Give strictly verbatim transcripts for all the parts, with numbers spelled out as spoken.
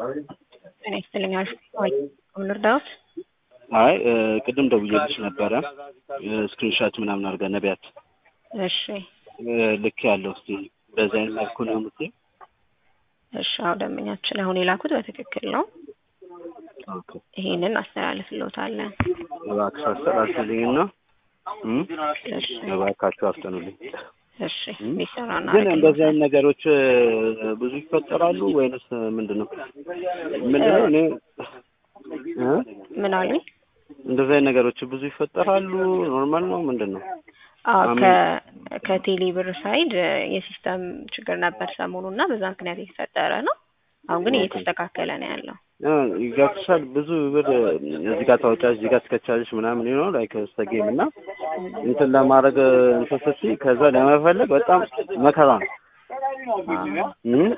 እኔ ስለኛል ወይ ወልርዳውት አይ ቅድም ደውዬልሽ ነበረ ስክሪንሾት ምናምን አድርጋ ነቢያት እሺ ልክ ያለው እስቲ በዛይ መልኩ ነው የምትይ እሺ አው ደምኛችን አሁን የላኩት በትክክል ነው ኦኬ ይሄንን አስተላልፍልዎታለን እባክሽ አስተላልፍልኝና እሺ እባካችሁ አስተኑልኝ እሺ ሊሰራና ግን እንደዚህ አይነት ነገሮች ብዙ ይፈጠራሉ ወይንስ ምንድነው ምንድነው እኔ ምን አሉኝ እንደዚህ አይነት ነገሮች ብዙ ይፈጠራሉ ኖርማል ነው ምንድነው አዎ ከ ከቴሌ ብር ሳይድ የሲስተም ችግር ነበር ሰሞኑና በዛ ምክንያት የተፈጠረ ነው አሁን ግን እየተስተካከለ ነው ያለው ይጋፍሻል ብዙ ብር እዚህ ጋር ታውጫለሽ እዚህ ጋር ትከቻለሽ ምናምን ነው ላይክ ስተጌም እና እንትን ለማድረግ እንትን ስትይ ከዛ ለመፈለግ በጣም መከራ ነው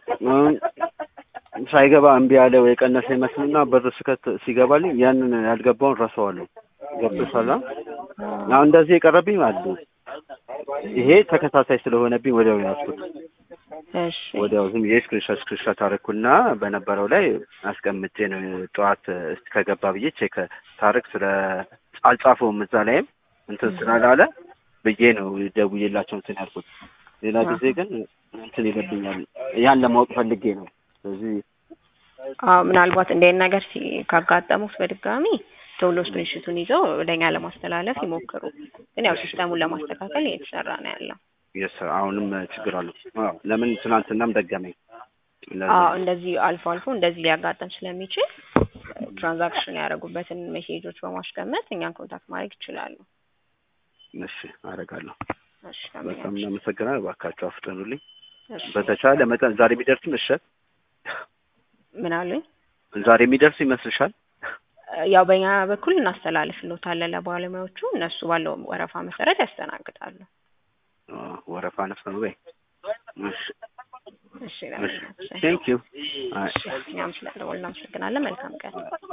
ሳይገባ እምቢ ያለ ወይ ቀነሰ ይመስልና ብር ስከት ሲገባልኝ ያንን ያልገባውን ረሳዋለሁ ገብቶሻል አሁን እንደዚህ የቀረብኝ ማለት ነው ይሄ ተከታታይ ስለሆነብኝ ወዲያው ያስኩት እሺ ወዲያው ዝም የስክሪንሾት ስክሪንሾት አረኩና በነበረው ላይ አስቀምጬ ነው ጧት እስቲ ከገባ ብዬ ቼክ ታርክ ስለ አልጻፈውም እዛ ላይም እንትን ስላላለ ብዬ ነው ደውዬላቸው እንትን ያልኩት ሌላ ጊዜ ግን እንትን ይለብኛል ያን ለማወቅ ፈልጌ ነው ስለዚህ አዎ ምናልባት እንደ ነገር ካጋጠሙት በድጋሚ ቶሎ ስክሪንሾቱን ይዘው ወደኛ ለማስተላለፍ ይሞክሩ ግን ያው ሲስተሙን ለማስተካከል እየተሰራ ነው ያለው የስ አሁንም ችግር አለ አዎ ለምን ትናንትናም ደገመኝ አዎ እንደዚህ አልፎ አልፎ እንደዚህ ሊያጋጥም ስለሚችል ትራንዛክሽን ያደረጉበትን ሜሴጆች በማስቀመጥ እኛን ኮንታክት ማድረግ ይችላሉ እሺ አደርጋለሁ እሺ በጣም እናመሰግናለን እባካችሁ አፍጥኑልኝ በተቻለ መጠን ዛሬ የሚደርስ ምሽት ምን አሉኝ ዛሬ የሚደርስ ይመስልሻል ያው በእኛ በኩል እናስተላልፍልዎታለን ለባለሙያዎቹ እነሱ ባለው ወረፋ መሰረት ያስተናግዳሉ ወረፋ ነፍስ ነው ወይ እሺ እሺ ቴንክ ዩ እሺ እኛም ስለደወልን እናመሰግናለን መልካም ቀን